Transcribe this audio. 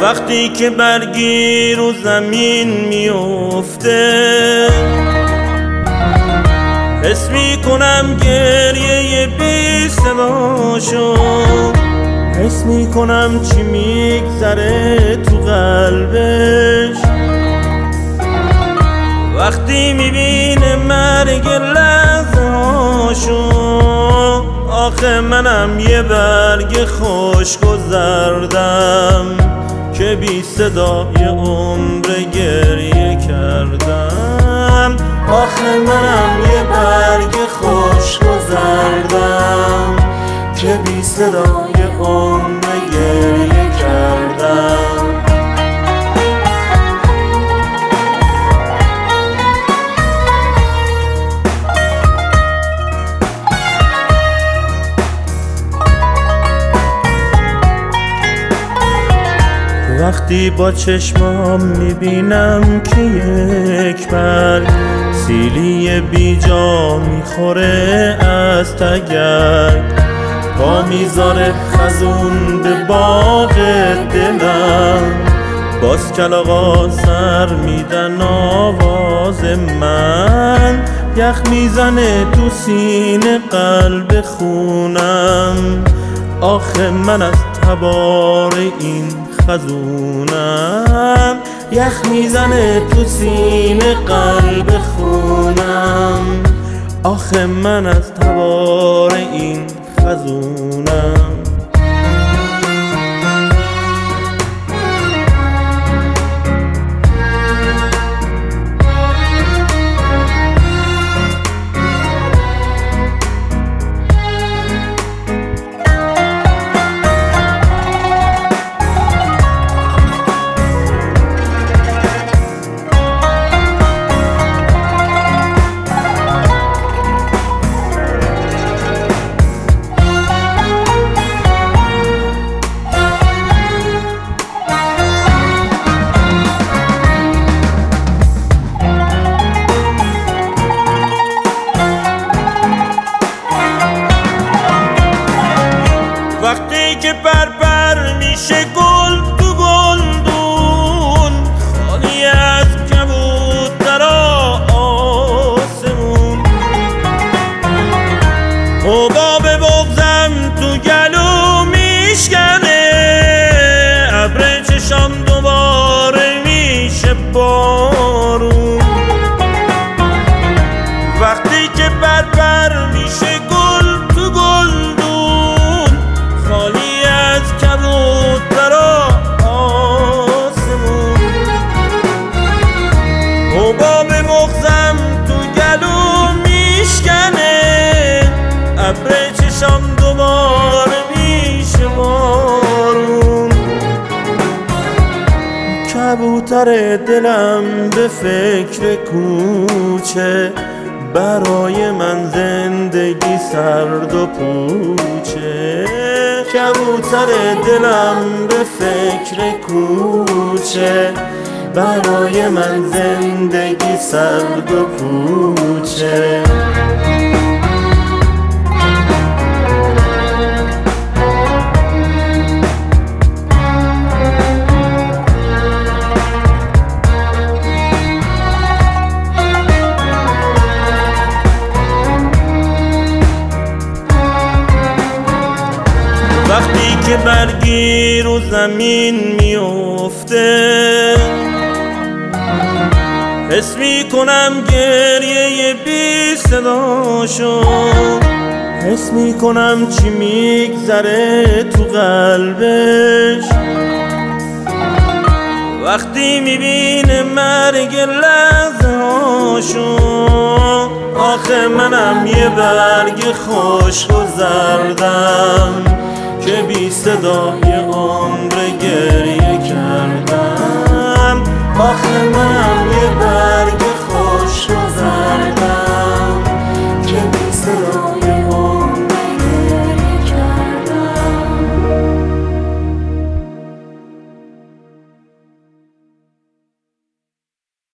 وقتی که برگی رو زمین میفته حس میکنم گریه بی صداشو، حس میکنم چی میگذره تو قلبش وقتی میبینه مرگ لحظه هاشو. آخه منم یه برگ خشک و زردم که بی صدای عمر گریه کردم. آخه منم یه برگ خشک و زردم که بی صدای عمر گریه کردم. وقتی با چشمام میبینم که یک برگ سیلی بی جا میخوره از تگرگ، پا میذاره خزون به باغ دلم، باز کلاغا سر میدن آواز من، یخ میزنه تو سینه قلب خونم. آخه من از تبار این خزونم، یخ میزنه تو سینه قلب خونم. آخه من از تبار این خزونم. وقتی که پر میشه گل تو گلدون، خالی از کبوترا آسمون، حباب بغضم تو گلو میشکنه، ابر چشام دوباره میشه بارون. وقتی که پر میشه گل تو گلدون، خالی از کبوترا آسمون، حباب بغضم تو گلو میشکنه، ابر چشام دوباره میشه بارون. کبوتر دلم به فکر کوچه، برای من زندگی سرد و پوچه. کبوتر دلم به فکر کوچه، برای من زندگی سرد و پوچه. وقتی که برگی رو زمین میفته حس میکنم گریه بی صداشو، حس میکنم چی میگذره تو قلبش وقتی میبینه مرگ لحظه هاشو. آخه منم یه برگ خشک و زردم که بی صدای عمر گریه کردم. آخه من